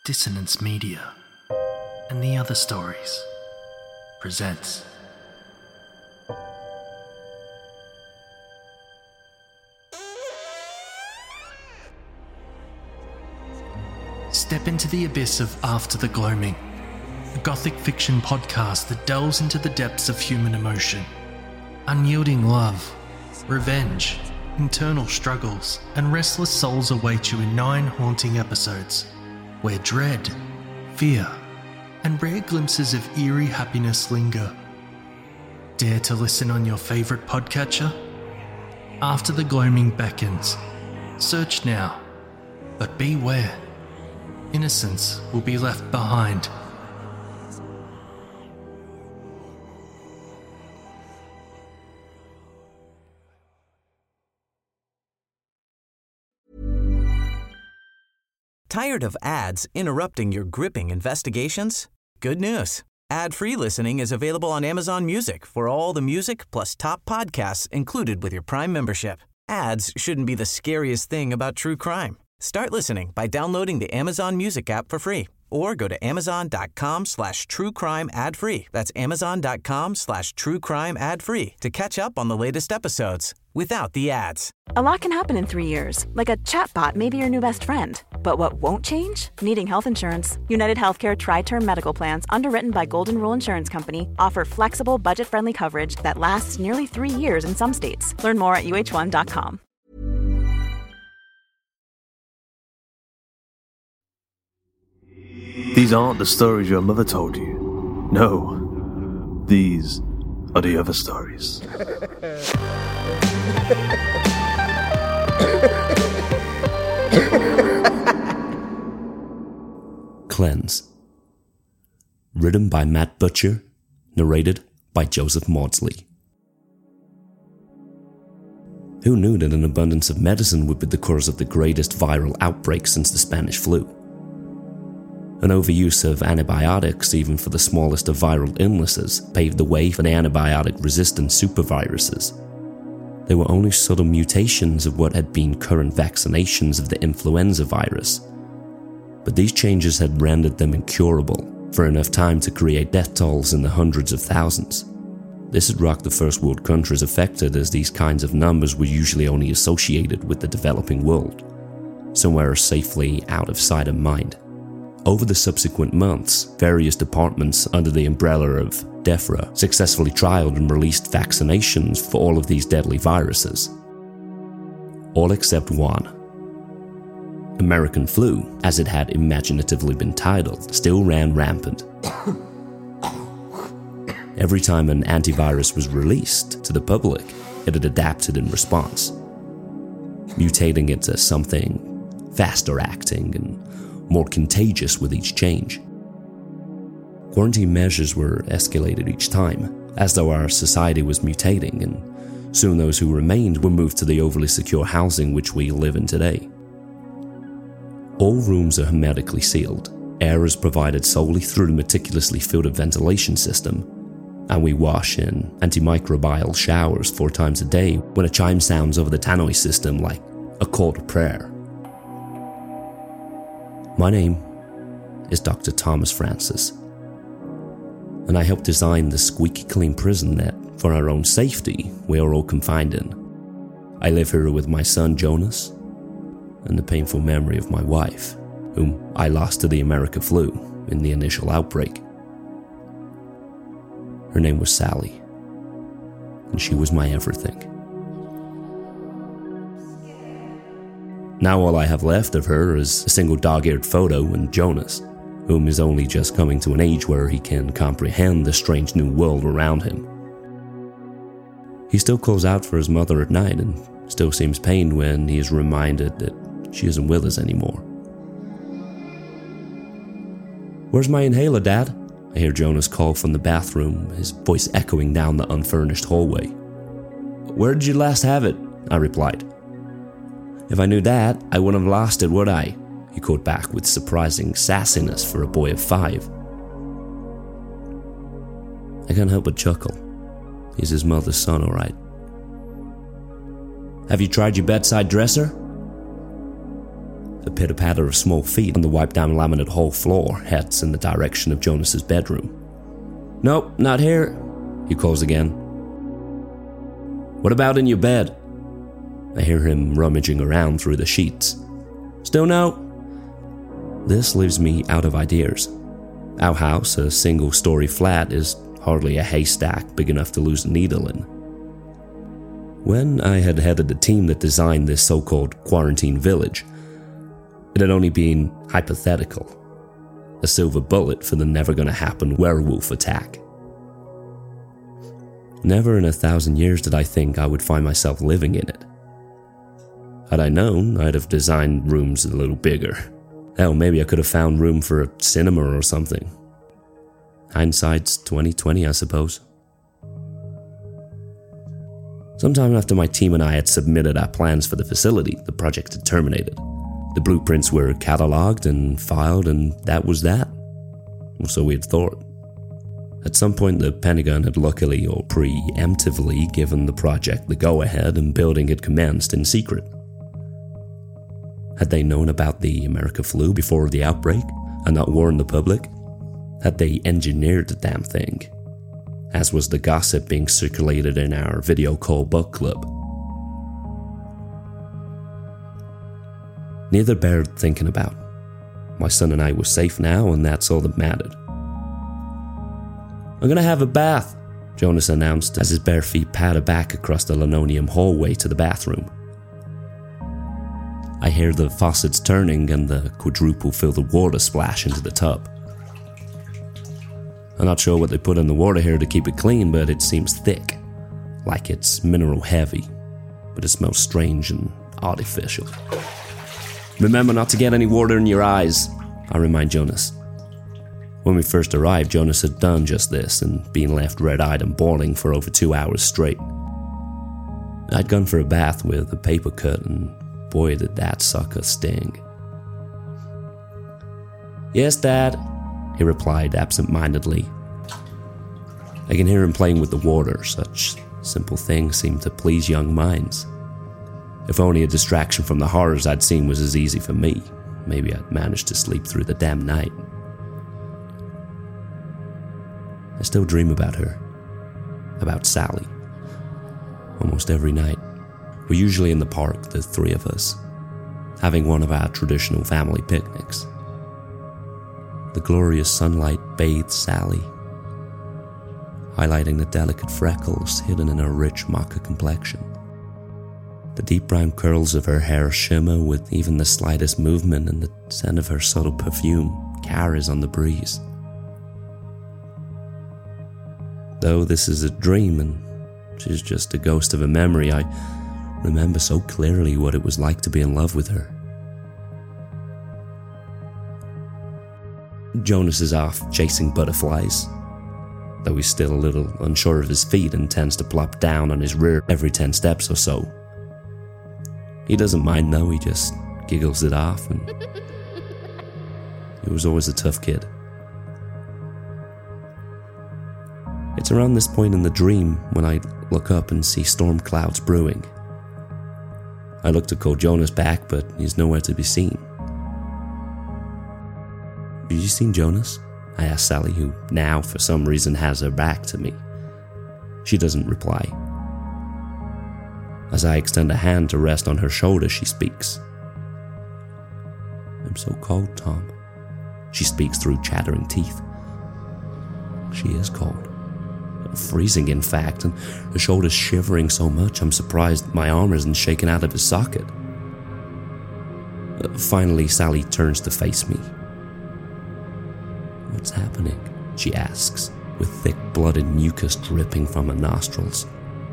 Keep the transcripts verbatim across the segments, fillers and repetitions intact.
Dissonance Media and the Other Stories presents Step into the abyss of After the Gloaming, a gothic fiction podcast that delves into the depths of human emotion, unyielding love, revenge, internal struggles, and restless souls await you in nine haunting episodes, where dread, fear, and rare glimpses of eerie happiness linger. Dare to listen on your favourite podcatcher? After the Gloaming beckons. Search now, but beware. Innocence will be left behind. Tired of ads interrupting your gripping investigations? Good news. Ad-free listening is available on Amazon Music for all the music plus top podcasts included with your Prime membership. Ads shouldn't be the scariest thing about true crime. Start listening by downloading the Amazon Music app for free or go to amazon.com slash true crime ad free. That's amazon.com slash true crime ad free to catch up on the latest episodes without the ads. A lot can happen in three years, like a chatbot may be your new best friend. But what won't change? Needing health insurance. United Healthcare Tri-Term Medical Plans, underwritten by Golden Rule Insurance Company, offer flexible, budget-friendly coverage that lasts nearly three years in some states. Learn more at U H one dot com. These aren't the stories your mother told you. No, these are the other stories. Cleanse. Written by Matt Butcher, narrated by Joseph Maudsley. Who knew that an abundance of medicine would be the cause of the greatest viral outbreak since the Spanish flu? An overuse of antibiotics, even for the smallest of viral illnesses, paved the way for the antibiotic-resistant superviruses. They were only subtle mutations of what had been current vaccinations of the influenza virus. But these changes had rendered them incurable for enough time to create death tolls in the hundreds of thousands. This had rocked the first world countries affected, as these kinds of numbers were usually only associated with the developing world, somewhere safely out of sight and mind. Over the subsequent months, various departments under the umbrella of DEFRA successfully trialed and released vaccinations for all of these deadly viruses. All except one. American flu, as it had imaginatively been titled, still ran rampant. Every time an antivirus was released to the public, it had adapted in response, mutating into something faster acting and more contagious with each change. Quarantine measures were escalated each time, as though our society was mutating, and soon those who remained were moved to the overly secure housing which we live in today. All rooms are hermetically sealed, air is provided solely through the meticulously filtered ventilation system, and we wash in antimicrobial showers four times a day when a chime sounds over the tannoy system like a call to prayer. My name is Doctor Thomas Francis, and I helped design the squeaky clean prison that, for our own safety, we are all confined in. I live here with my son Jonas, and the painful memory of my wife, whom I lost to the America flu in the initial outbreak. Her name was Sally, and she was my everything. Now all I have left of her is a single dog-eared photo and Jonas, whom is only just coming to an age where he can comprehend the strange new world around him. He still calls out for his mother at night and still seems pained when he is reminded that she isn't with us anymore. "Where's my inhaler, Dad?" I hear Jonas call from the bathroom, his voice echoing down the unfurnished hallway. "Where did you last have it?" I replied. "If I knew that, I wouldn't have lost it, would I?" he called back with surprising sassiness for a boy of five. I can't help but chuckle. He's his mother's son, all right. "Have you tried your bedside dresser?" The pitter-patter of small feet on the wiped-down laminate hall floor heads in the direction of Jonas's bedroom. "Nope, not here," he calls again. "What about in your bed?" I hear him rummaging around through the sheets. "Still no?" This leaves me out of ideas. Our house, a single-story flat, is hardly a haystack big enough to lose a needle in. When I had headed the team that designed this so-called quarantine village, it had only been hypothetical, a silver bullet for the never-gonna-happen werewolf attack. Never in a thousand years did I think I would find myself living in it. Had I known, I'd have designed rooms a little bigger. Hell, maybe I could have found room for a cinema or something. Hindsight's twenty twenty, I suppose. Sometime after my team and I had submitted our plans for the facility, the project had terminated. The blueprints were catalogued and filed, and that was that. Or so we had thought. At some point, the Pentagon had luckily or preemptively given the project the go-ahead, and building had commenced in secret. Had they known about the America flu before the outbreak and not warned the public? Had they engineered the damn thing? As was the gossip being circulated in our video call book club. Neither bared thinking about. My son and I were safe now, and that's all that mattered. "I'm gonna have a bath," Jonas announced as his bare feet pattered back across the linoleum hallway to the bathroom. I hear the faucets turning and the quadruple filtered water splash into the tub. I'm not sure what they put in the water here to keep it clean, but it seems thick, like it's mineral heavy, but it smells strange and artificial. "Remember not to get any water in your eyes," I remind Jonas. When we first arrived, Jonas had done just this and been left red-eyed and boiling for over two hours straight. I'd gone for a bath with a paper cut, and boy did that sucker sting. "Yes, Dad," he replied absent-mindedly. I can hear him playing with the water. Such simple things seem to please young minds. If only a distraction from the horrors I'd seen was as easy for me, maybe I'd manage to sleep through the damn night. I still dream about her, about Sally. Almost every night. We're usually in the park, the three of us, having one of our traditional family picnics. The glorious sunlight bathes Sally, highlighting the delicate freckles hidden in her rich maca complexion. The deep brown curls of her hair shimmer with even the slightest movement, and the scent of her subtle perfume carries on the breeze. Though this is a dream and she's just a ghost of a memory, I remember so clearly what it was like to be in love with her. Jonas is off chasing butterflies, though he's still a little unsure of his feet and tends to plop down on his rear every ten steps or so. He doesn't mind though, he just giggles it off, and he was always a tough kid. It's around this point in the dream when I look up and see storm clouds brewing. I look to call Jonas back, but he's nowhere to be seen. "Have you seen Jonas?" I ask Sally, who now, for some reason, has her back to me. She doesn't reply. As I extend a hand to rest on her shoulder, she speaks. "I'm so cold, Tom." She speaks through chattering teeth. She is cold. Freezing, in fact, and her shoulder's shivering so much I'm surprised my arm isn't shaken out of his socket. Uh, finally, Sally turns to face me. "What's happening?" she asks, with thick blooded mucus dripping from her nostrils.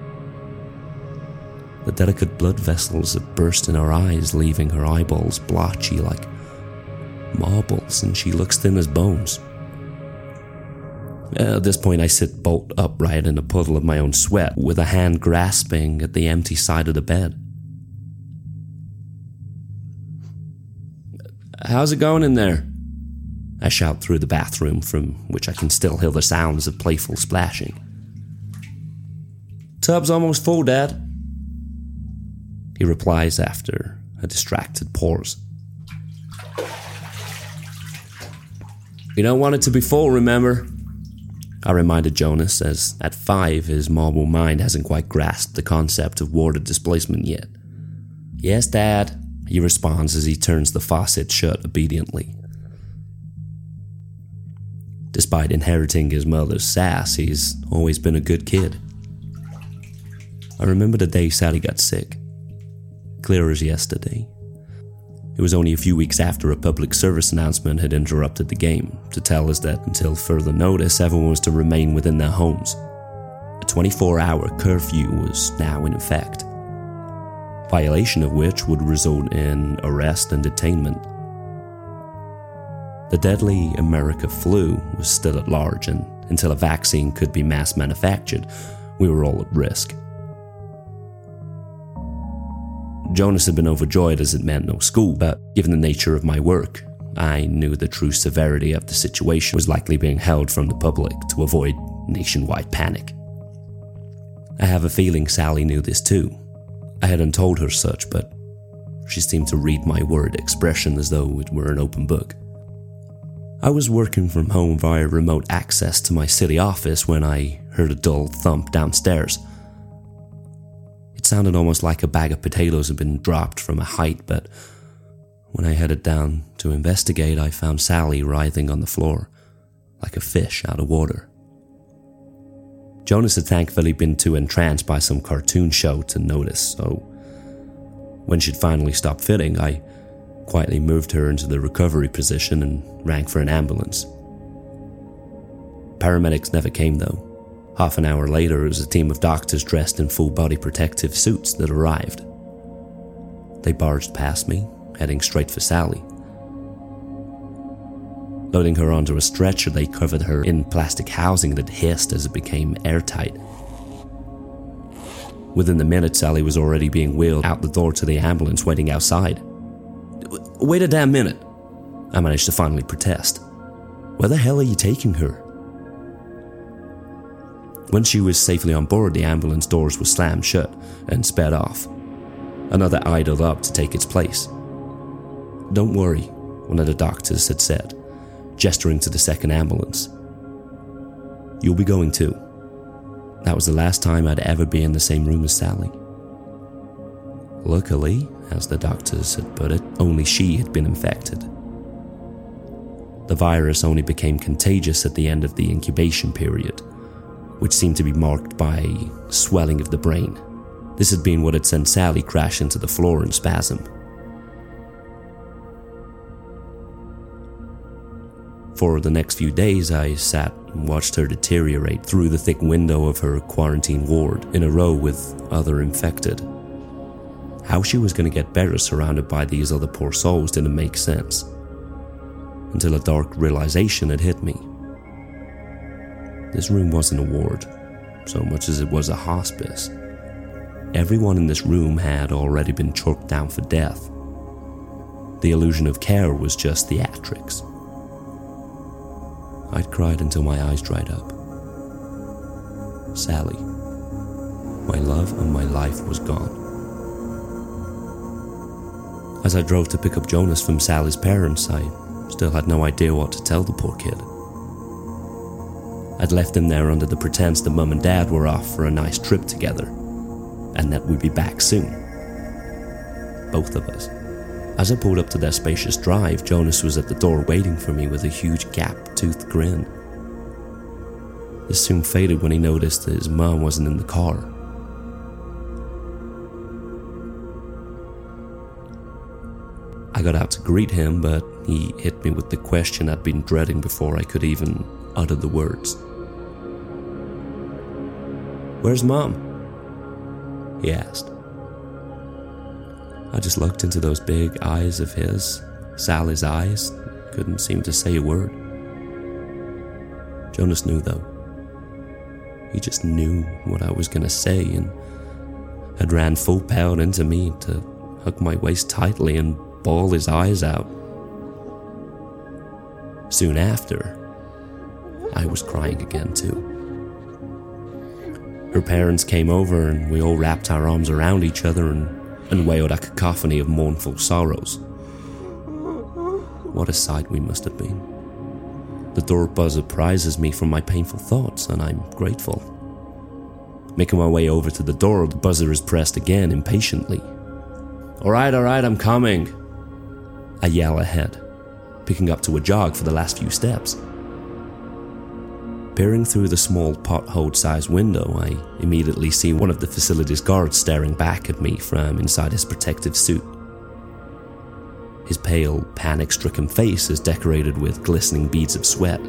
The delicate blood vessels have burst in her eyes, leaving her eyeballs blotchy like marbles, and she looks thin as bones. At this point, I sit bolt upright in a puddle of my own sweat, with a hand grasping at the empty side of the bed. "How's it going in there?" I shout through the bathroom, from which I can still hear the sounds of playful splashing. "Tub's almost full, Dad," he replies after a distracted pause. You don't want it to be full, remember? I reminded Jonas, as at five his marble mind hasn't quite grasped the concept of water displacement yet. Yes, Dad, he responds as he turns the faucet shut obediently. Despite inheriting his mother's sass, he's always been a good kid. I remember the day Sally got sick, clear as yesterday. It was only a few weeks after a public service announcement had interrupted the game to tell us that until further notice, everyone was to remain within their homes. A twenty-four hour curfew was now in effect, violation of which would result in arrest and detainment. The deadly America flu was still at large, and until a vaccine could be mass manufactured, we were all at risk. Jonas had been overjoyed as it meant no school, but given the nature of my work, I knew the true severity of the situation was likely being held from the public to avoid nationwide panic. I have a feeling Sally knew this too. I hadn't told her such, but she seemed to read my word expression as though it were an open book. I was working from home via remote access to my city office when I heard a dull thump downstairs. It sounded almost like a bag of potatoes had been dropped from a height, but when I headed down to investigate, I found Sally writhing on the floor, like a fish out of water. Jonas had thankfully been too entranced by some cartoon show to notice, so when she'd finally stopped fitting, I quietly moved her into the recovery position and rang for an ambulance. Paramedics never came though. Half an hour later, it was a team of doctors dressed in full-body protective suits that arrived. They barged past me, heading straight for Sally. Loading her onto a stretcher, they covered her in plastic housing that hissed as it became airtight. Within the minute, Sally was already being wheeled out the door to the ambulance waiting outside. Wait a damn minute, I managed to finally protest. Where the hell are you taking her? When she was safely on board, the ambulance doors were slammed shut and sped off. Another idled up to take its place. Don't worry, one of the doctors had said, gesturing to the second ambulance. You'll be going too. That was the last time I'd ever be in the same room as Sally. Luckily, as the doctors had put it, only she had been infected. The virus only became contagious at the end of the incubation period, which seemed to be marked by swelling of the brain. This had been what had sent Sally crashing to the floor in spasm. For the next few days, I sat and watched her deteriorate through the thick window of her quarantine ward in a row with other infected. How she was going to get better surrounded by these other poor souls didn't make sense, until a dark realization had hit me. This room wasn't a ward, so much as it was a hospice. Everyone in this room had already been choked down for death. The illusion of care was just theatrics. I'd cried until my eyes dried up. Sally, my love and my life was gone. As I drove to pick up Jonas from Sally's parents, I still had no idea what to tell the poor kid. I'd left him there under the pretense that Mum and Dad were off for a nice trip together, and that we'd be back soon. Both of us. As I pulled up to their spacious drive, Jonas was at the door waiting for me with a huge gap-toothed grin. This soon faded when he noticed that his mom wasn't in the car. I got out to greet him, but he hit me with the question I'd been dreading before I could even utter the words. "Where's Mom?" he asked. I just looked into those big eyes of his, Sally's eyes, couldn't seem to say a word. Jonas knew though. He just knew what I was gonna say and had ran full pelt into me to hug my waist tightly and bawl his eyes out. Soon after, I was crying again too. Her parents came over and we all wrapped our arms around each other and, and wailed a cacophony of mournful sorrows. What a sight we must have been. The door buzzer prizes me from my painful thoughts, and I'm grateful. Making my way over to the door, the buzzer is pressed again impatiently. Alright, alright, I'm coming. I yell ahead, picking up to a jog for the last few steps. Peering through the small pothole-sized window, I immediately see one of the facility's guards staring back at me from inside his protective suit. His pale, panic-stricken face is decorated with glistening beads of sweat.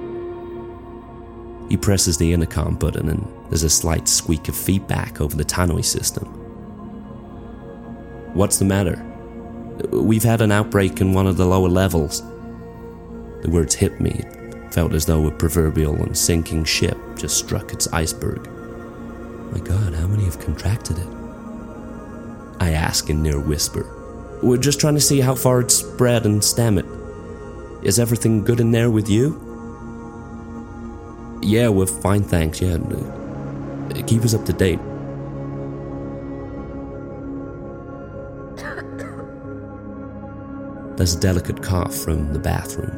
He presses the intercom button and there's a slight squeak of feedback over the tannoy system. What's the matter? We've had an outbreak in one of the lower levels. The words hit me. It felt as though a proverbial and sinking ship just struck its iceberg. My God, how many have contracted it? I ask in near whisper. We're just trying to see how far it's spread and stem it. Is everything good in there with you? Yeah, we're fine, thanks. Yeah, keep us up to date. There's a delicate cough from the bathroom.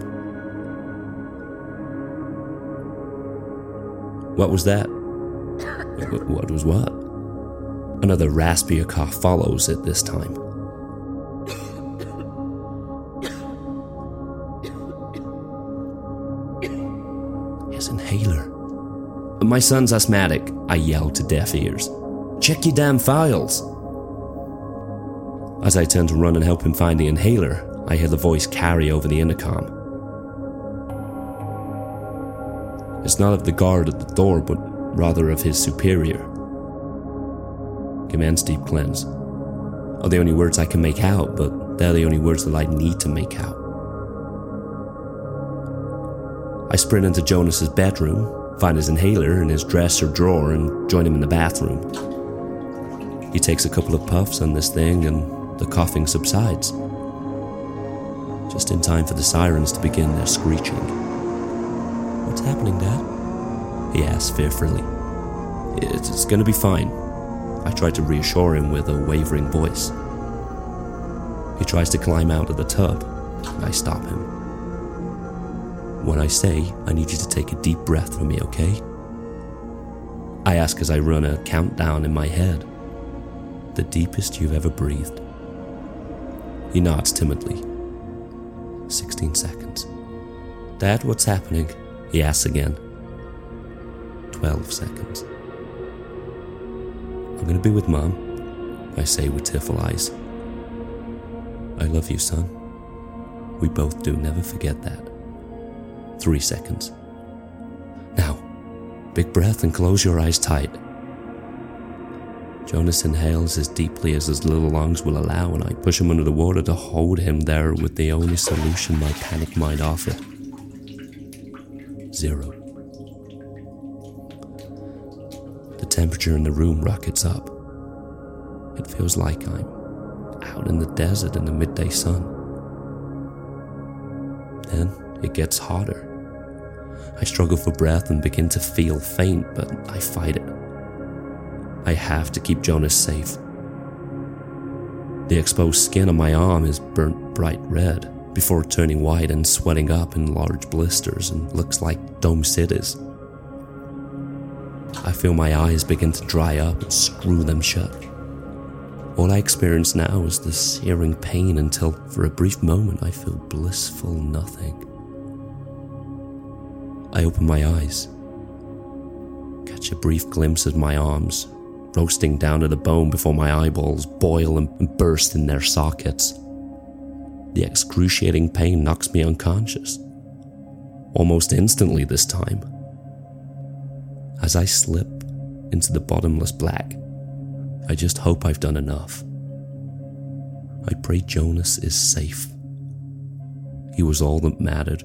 What was that? What was what? Another raspier cough follows it this time. His inhaler. My son's asthmatic, I yell to deaf ears. Check your damn files. As I turn to run and help him find the inhaler, I hear the voice carry over the intercom. It's not of the guard at the door, but rather of his superior. Commence deep cleanse. Are the only words I can make out, but they're the only words that I need to make out. I sprint into Jonas's bedroom, find his inhaler in his dresser drawer, and join him in the bathroom. He takes a couple of puffs on this thing, and the coughing subsides. Just in time for the sirens to begin their screeching. What's happening, Dad? He asks fearfully. It's, it's gonna be fine. I try to reassure him with a wavering voice. He tries to climb out of the tub. I stop him. When I say, I need you to take a deep breath for me, okay? I ask as I run a countdown in my head. The deepest you've ever breathed. He nods timidly. Sixteen seconds. Dad, what's happening? He asks again. Twelve seconds. I'm gonna be with Mom, I say with tearful eyes. I love you, son. We both do, never forget that. Three seconds. Now, big breath and close your eyes tight. Jonas inhales as deeply as his little lungs will allow, and I push him under the water to hold him there with the only solution my panic mind offered. Zero. The temperature in the room rockets up. It feels like I'm out in the desert in the midday sun. Then it gets hotter. I struggle for breath and begin to feel faint, but I fight it. I have to keep Jonas safe. The exposed skin on my arm is burnt bright red before turning white and sweating up in large blisters and looks like dome cities. I feel my eyes begin to dry up and screw them shut. All I experience now is the searing pain until, for a brief moment, I feel blissful nothing. I open my eyes, catch a brief glimpse of my arms, roasting down to the bone before my eyeballs boil and burst in their sockets. The excruciating pain knocks me unconscious, almost instantly this time. As I slip into the bottomless black, I just hope I've done enough. I pray Jonas is safe. He was all that mattered.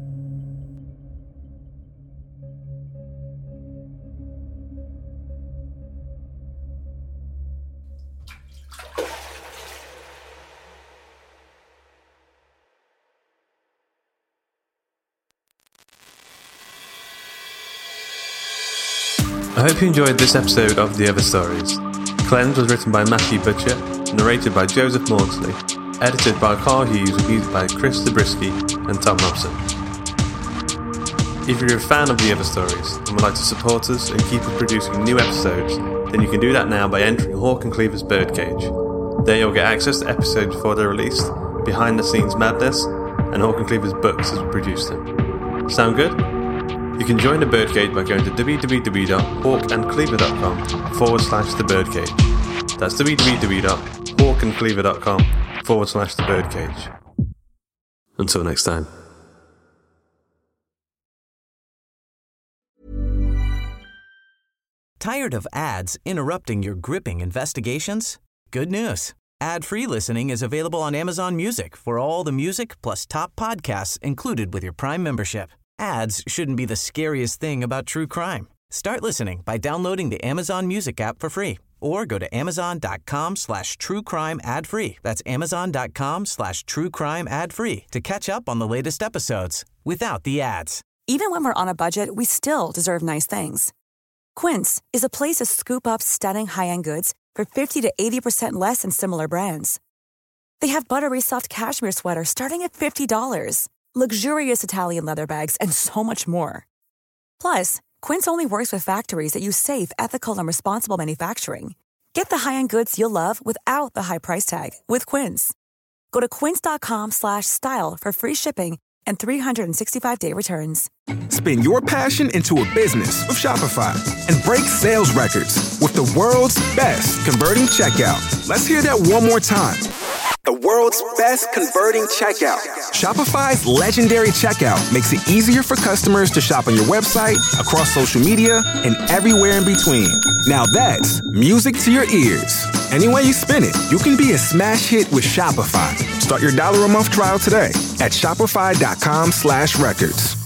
I hope you enjoyed this episode of The Other Stories. Cleanse was written by Matthew Butcher, narrated by Joseph Maudsley. edited by Carl Hughes with music by Chris Zabriskie and Tom Robson. If you're a fan of the other stories and would like to support us and keep us producing new episodes, then you can do that now by entering Hawk and Cleaver's Birdcage. There you'll get access to episodes before they're released, behind the scenes madness, and Hawk and Cleaver's books as we produce them. Sound good? You can join the Birdcage by going to www.hawkandcleaver.com forward slash the Birdcage. That's www.hawkandcleaver.com forward slash the Birdcage. Until next time. Tired of ads interrupting your gripping investigations? Good news. Ad-free listening is available on Amazon Music for all the music plus top podcasts included with your Prime membership. Ads shouldn't be the scariest thing about true crime. Start listening by downloading the Amazon Music app for free or go to amazon.com slash true crime ad free. That's amazon.com slash true crime ad free to catch up on the latest episodes without the ads. Even when we're on a budget, we still deserve nice things. Quince is a place to scoop up stunning high-end goods for fifty to eighty percent less than similar brands. They have buttery soft cashmere sweaters starting at fifty dollars, luxurious Italian leather bags, and so much more. Plus, Quince only works with factories that use safe, ethical, and responsible manufacturing. Get the high-end goods you'll love without the high price tag with Quince. Go to quince.com slash style for free shipping and three sixty-five day returns. Spin your passion into a business with Shopify and break sales records with the world's best converting checkout. Let's hear that one more time. The world's best converting checkout. Shopify's legendary checkout makes it easier for customers to shop on your website, across social media, and everywhere in between. Now that's music to your ears. Any way you spin it, you can be a smash hit with Shopify. Start your dollar a month trial today at shopify.com slash records.